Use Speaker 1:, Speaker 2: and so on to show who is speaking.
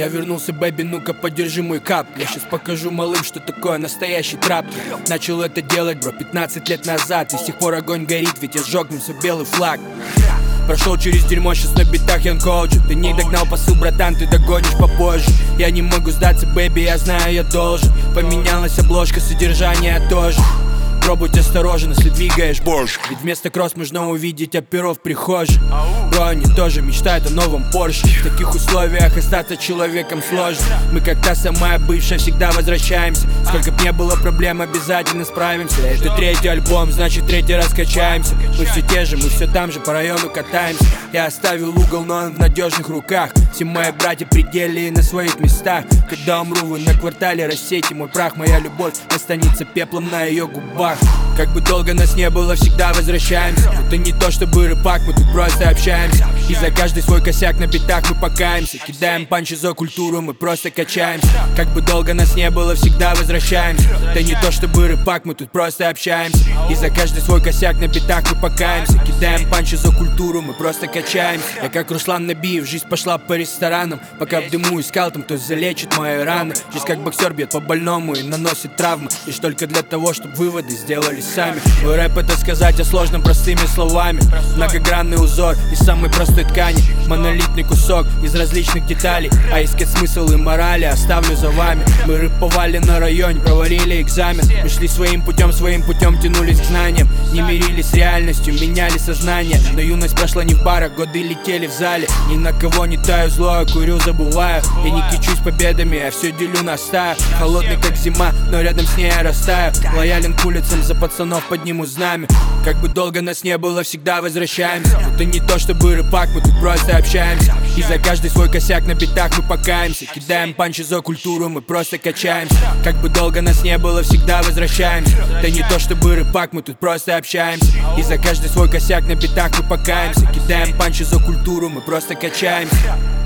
Speaker 1: Я вернулся, бэби, ну-ка подержи мой кап. Я сейчас покажу малым, что такое настоящий трап. Начал это делать, бро, 15 лет назад. И с тех пор огонь горит, ведь я сжег нам свой белый флаг. Прошел через дерьмо, сейчас на битах я коучу. Ты не догнал посыл, братан, ты догонишь попозже. Я не могу сдаться, бэби, я знаю, я должен. Поменялась обложка, содержание тоже. Бро, будь осторожен, если двигаешь Борж. Ведь вместо кросс можно увидеть оперов в прихожей. Бро, они тоже мечтают о новом Порше. В таких условиях остаться человеком сложно. Мы как та самая бывшая всегда возвращаемся. Сколько б не было проблем, обязательно справимся. Это третий альбом, значит третий раз качаемся. Мы все те же, мы все там же, по району катаемся. Я оставил угол, но он в надежных руках. Все мои братья пределы и на своих местах. Когда умру, вы на квартале рассейте мой прах. Моя любовь останется пеплом на ее губах. Как бы долго нас не было, всегда возвращаемся. Это не то чтобы рыбак, мы тут просто общаемся. И за каждый свой косяк на битах мы покаемся. Кидаем панчи за культуру, мы просто качаемся. Как бы долго нас не было, всегда возвращаемся. Это не то чтобы рыбак, мы тут просто общаемся. И за каждый свой косяк на битах мы покаемся. Кидаем панчи за культуру, мы просто качаемся. Я как Руслан Набиев, жизнь пошла по ресторанам. Пока в дыму искал, там кто залечит мои раны. Жизнь как боксер бьет по больному и наносит травмы. Лишь только для того, чтобы выводы сделали сами. Мой рэп — это сказать о сложном простыми словами. Многогранный узор из самой простой ткани. Монолитный кусок из различных деталей. А искать смысл и морали оставлю за вами. Мы рэповали на районе, провалили экзамен. Мы шли своим путем тянулись к знаниям. Не мирились с реальностью, меняли сознание. Но юность прошла не в барах, годы летели в зале. Ни на кого не таю злое, курю, забываю. Я не кичусь победами, я все делю на стаю. Холодный как зима, но рядом с ней я растаю. Лоялен к улицам, за пацанов подниму знамя. Как бы долго нас не было, всегда возвращаемся. Это не то чтобы рыбак, мы тут просто общаемся. И за каждый свой косяк на битах мы покаемся. Кидаем панчи за культуру, мы просто качаемся. Как бы долго нас не было, всегда возвращаемся. Это не то чтобы рыбак, мы тут просто общаемся. И за каждый свой косяк на битах мы покаемся. Кидаем панчи за культуру, мы просто качаемся.